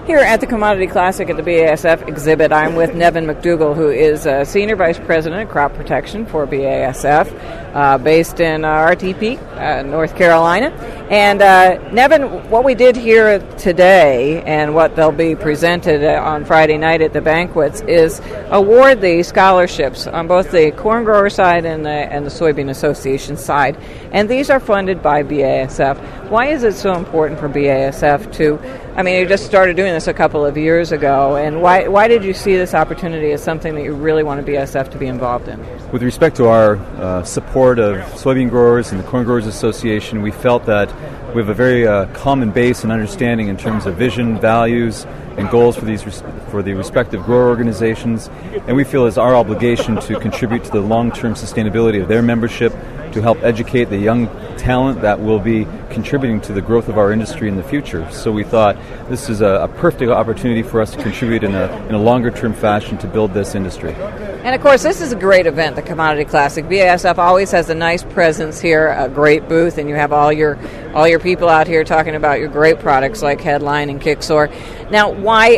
Here at the Commodity Classic at the BASF exhibit, I'm with Nevin McDougall, who is Senior Vice President of Crop Protection for BASF, based in RTP, North Carolina. And Nevin, what we did here today and what they'll be presented on Friday night at the banquets is award the scholarships on both the corn grower side and the Soybean Association side. And these are funded by BASF. Why is it so important for BASF to, you just started doing this a couple of years ago, and why did you see this opportunity as something that you really want BASF to be involved in? With respect to our support of soybean growers and the Corn Growers Association, we felt that we have a very common base and understanding in terms of vision, values, and goals for the respective grower organizations, and we feel it's our obligation to contribute to the long-term sustainability of their membership, to help educate the young talent that will be contributing to the growth of our industry in the future. So we thought this is a perfect opportunity for us to contribute in a longer-term fashion to build this industry. And of course, this is a great event, the Commodity Classic. BASF always has a nice presence here, a great booth, and you have all your people out here talking about your great products like Headline and Kixor. Now,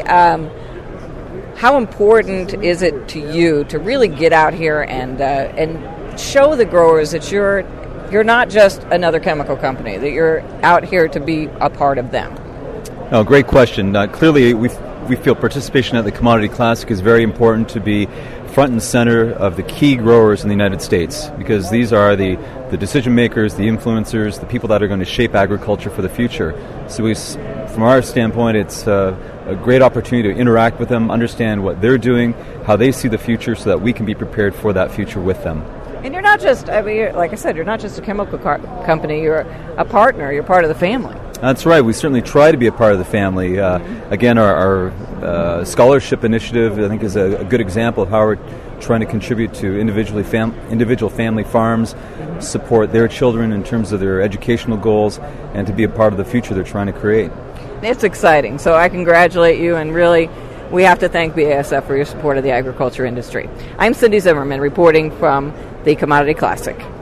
how important is it to you to really get out here and show the growers that you're not just another chemical company, that you're out here to be a part of them? Oh, great question. Clearly, we feel participation at the Commodity Classic is very important to be front and center of the key growers in the United States, because these are the decision makers, the influencers, the people that are going to shape agriculture for the future. So from our standpoint, it's a great opportunity to interact with them, understand what they're doing, how they see the future, so that we can be prepared for that future with them. And you're not just, like I said, you're not just a chemical company, you're a partner, you're part of the family. That's right. We certainly try to be a part of the family. Again, our scholarship initiative, I think, is a good example of how we're trying to contribute to individual family farms, support their children in terms of their educational goals, and to be a part of the future they're trying to create. It's exciting. So I congratulate you, and really, we have to thank BASF for your support of the agriculture industry. I'm Cindy Zimmerman reporting from the Commodity Classic.